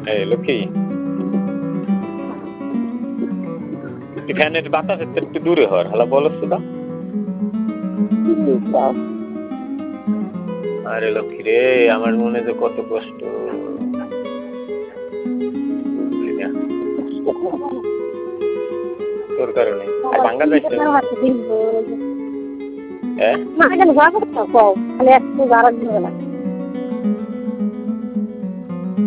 এই লক্ষ্মী, ফ্যানের বাতাসের তো একটু দূরে হওয়ার হালা বলছ তো। আরে লক্ষ্মী রে, আমার মনে যে কত কষ্ট, বুঝলি না তোর কারণে। আর বাঙ্গা যাইছে হ্যাঁ খালি একটু যারা